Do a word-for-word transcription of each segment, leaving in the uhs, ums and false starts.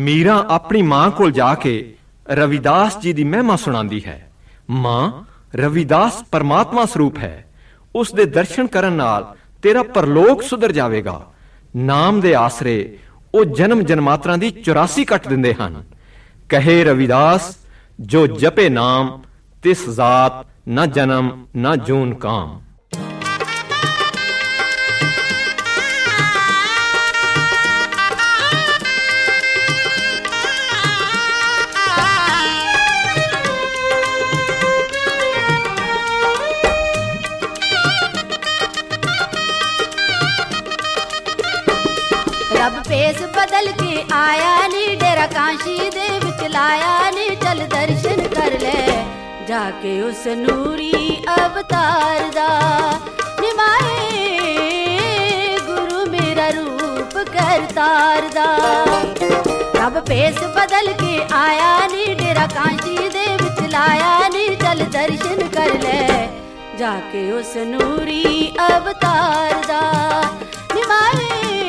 ਮੀਰਾ ਆਪਣੀ ਮਾਂ ਕੋਲ ਜਾ ਕੇ ਰਵਿਦਾਸ ਜੀ ਦੀ ਮਹਿਮਾ ਸੁਣਾਉਂਦੀ ਹੈ। ਮਾਂ, ਰਵਿਦਾਸ ਪਰਮਾਤਮਾ ਸਰੂਪ ਹੈ। ਉਸ ਦੇ ਦਰਸ਼ਨ ਕਰਨ ਨਾਲ ਤੇਰਾ ਪਰਲੋਕ ਸੁਧਰ ਜਾਵੇਗਾ। ਨਾਮ ਦੇ ਆਸਰੇ ਉਹ ਜਨਮ ਜਨਮਾਤਰਾਂ ਦੀ ਚੁਰਾਸੀ ਕੱਟ ਦਿੰਦੇ ਹਨ। ਕਹੇ ਰਵਿਦਾਸ, ਜੋ ਜਪੇ ਨਾਮ, ਤਿਸ ਜ਼ਾਤ ਨਾ ਜਨਮ ਨਾ ਜੂਨ ਕਾਮ। ਰੱਬ ਭੇਸ ਬਦਲ ਕੇ ਆਇਆ ਨੀ, ਡੇਰਾ ਕਾਂਸ਼ੀ ਦੇ ਵਿੱਚ ਲਾਇਆ ਨੀ। ਚੱਲ ਦਰਸ਼ਨ ਕਰ ਲੈ ਜਾ ਕੇ ਉਸ ਨੂਰੀ ਅਵਤਾਰ ਦਾ। ਨਿਮਾਏ ਗੁਰੂ ਮੇਰਾ ਰੂਪ ਕਰਤਾਰ ਦਾ। ਰੱਬ ਭੇਸ ਬਦਲ ਕੇ ਆਇਆ ਨੀ, ਡੇਰਾ ਕਾਂਸ਼ੀ ਦੇ ਵਿੱਚ ਲਾਇਆ ਨੀ। ਚੱਲ ਦਰਸ਼ਨ ਕਰ ਲੈ ਜਾ ਕੇ ਉਸ ਨੂਰੀ ਅਵਤਾਰ ਦਾ। ਨਿਮਾਏ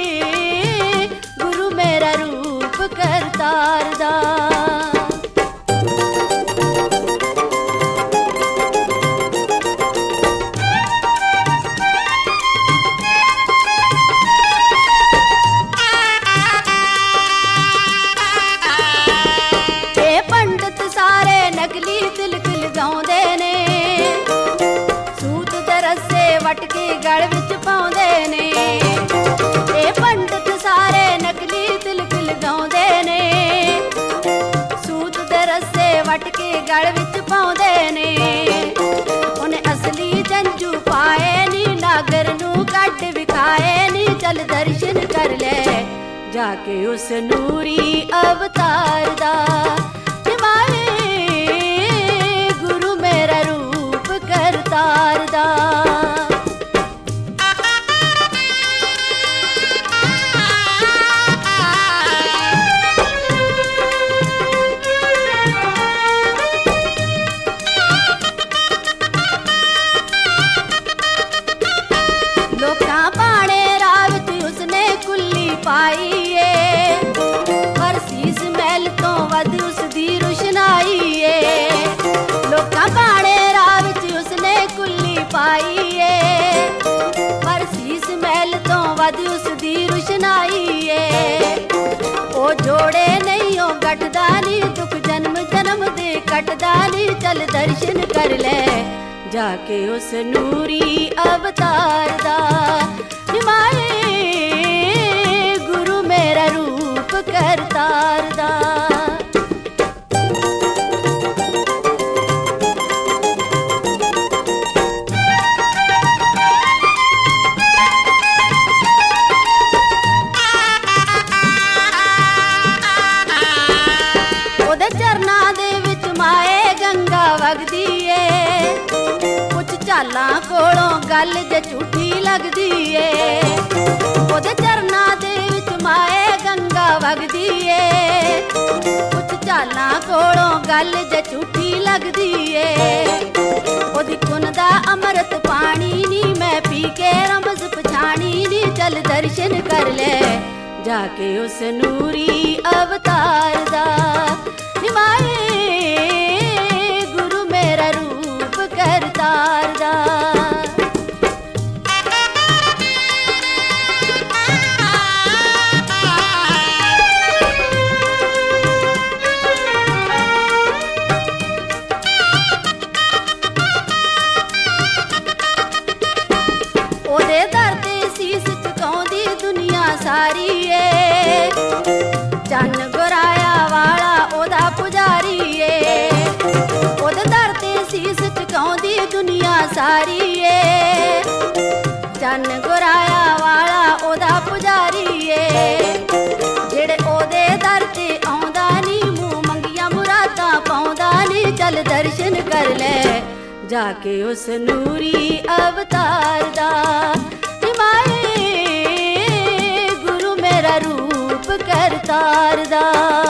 ਮੇਰਾ ਰੂਪ ਕਰਤਾਰ ਦਾ। ਇਹ ਪੰਡਤ ਸਾਰੇ ਨਕਲੀ ਤਿਲਕ ਲਗਾਉਂਦੇ ਨੇ, ਸੂਤ ਦੇ ਰੱਸੇ ਵੱਟ ਕੇ ਗਲ ਵਿੱਚ ਪਾਉਂਦੇ ਨੇ। ਇਹ ਪੰਡਤ ਸਾਰੇ ਨਕਲੀ ਤਿਲਕ ਲਗਾਉਂਦੇ ਨੇ, ਸੂਤ ਦੇ ਰੱਸੇ ਵੱਟ ਕੇ ਗਲ ਵਿੱਚ ਪਾਉਂਦੇ ਨੇ। ਉਹਨੇ ਅਸਲੀ ਜੰਜੂ ਪਾਏ ਨੀ, ਨਾਗਰ ਨੂੰ ਕੱਢ ਵਿਖਾਏ ਨੀ। ਚੱਲ ਦਰਸ਼ਨ ਕਰ ਲੈ ਜਾ ਕੇ ਉਸ ਨੂਰੀ ਅਵਤਾਰ ਦਾ। ਨਿਮਾਏ ਗੁਰੂ ਮੇਰਾ ਰੂਪ ਕਰਤਾਰ ਦਾ। ਲੋਕਾਂ ਭਾਣੇ ਰਾਹ ਵਿੱਚ ਉਸਨੇ ਕੁੱਲੀ ਪਾਈ ਏ, ਪਰ ਸੀਸ ਮਹਿਲ ਤੋਂ ਵੱਧ ਉਸਦੀ ਰੁਸ਼ਨਾਈ ਏ। ਲੋਕਾਂ ਭਾਣੇ ਰਾਹ ਵਿੱਚ ਉਸਨੇ ਕੁੱਲੀ ਪਾਈ ਏ, ਪਰ ਸੀਸ ਮਹਿਲ ਤੋਂ ਵੱਧ ਉਸਦੀ ਰੁਸ਼ਨਾਈ ਏ। ਉਹ ਜੋੜੇ ਨਹੀਂ ਉਹ ਗੱਠਦਾ ਨੀ, ਦੁੱਖ ਜਨਮ ਜਨਮ ਦੇ ਕੱਟਦਾ ਨੀ। ਚੱਲ ਦਰਸ਼ਨ ਕਰ ਲੈ ਜਾ ਕੇ ਉਸ ਨੂਰੀ ਅਵਤਾਰ ਦਾ। ਨਿਮਾਏ ਗੁਰੂ ਮੇਰਾ ਰੂਪ ਕਰਤਾਰ ਦਾ। ਉਹਦੇ ਚਰਨਾਂ ਦੇ ਵਿੱਚ ਮਾਏ ਗੰਗਾ ਵਗਦੀ ਏ, ਕੁਛ ਝਾਲਾਂ ਕੋਲੋਂ ਗੱਲ ਜੇ ਝੂਠੀ ਲੱਗਦੀ ਏ। ਉਹਦੇ ਚਰਨਾਂ ਦੇ ਵਿੱਚ ਮਾਏ ਗੰਗਾ ਵਗਦੀ ਏ, ਕੁਛ ਝਾਲਾਂ ਕੋਲੋਂ ਗੱਲ ਜੇ ਝੂਠੀ ਲੱਗਦੀ ਏ। ਉਹਦੀ ਕੁਨ ਦਾ ਅੰਮ੍ਰਿਤ ਪਾਣੀ ਨੀ, ਮੈਂ ਪੀ ਕੇ ਰਮਜ਼ ਪਛਾਣੀ ਨੀ। ਚੱਲ ਦਰਸ਼ਨ ਕਰ ਲੈ ਜਾ ਕੇ ਉਸ ਨੂਰੀ ਅਵਤਾਰ ਦਾ। ਨਿਮਾਏ ਗੁਰੂ ਮੇਰਾ ਰੂਪ ਕਰਤਾਰ ਦਾ। ਉਹਦੇ ਦਰ ਤੇ ਸੀਸ ਝੁਕਾਉਂਦੀ ਦੁਨੀਆ ਸਾਰੀ ਏ, ਚੰਨ ਗੁਰਾਇਆ ਵਾਲਾ ਉਹਦਾ ਪੁਜਾਰੀ ਏ। ਉਹਦੇ ਦਰ ਤੇ ਸੀਸ ਝੁਕਾਉਂਦੀ ਦੁਨੀਆ ਸਾਰੀ ਏ, ਚੰਨ ਗੁਰਾਇਆ ਵਾਲਾ ਉਹਦਾ ਪੁਜਾਰੀ ਏ। ਜਿਹੜੇ ਉਹਦੇ ਦਰ ਤੇ ਆਉਂਦਾ ਨੀ, ਮੂੰਹ ਮੰਗੀਆਂ ਮੁਰਾਦਾਂ ਪਾਉਂਦਾ ਨੀ। ਚੱਲ ਦਰਸ਼ਨ ਕਰ ਲੈ ਜਾ ਕੇ ਉਸ ਨੂਰੀ ਅਵਤਾਰ ਦਾ। ਨਿਮਾਏ ਗੁਰੂ ਮੇਰਾ ਰੂਪ ਕਰਤਾਰ ਦਾ।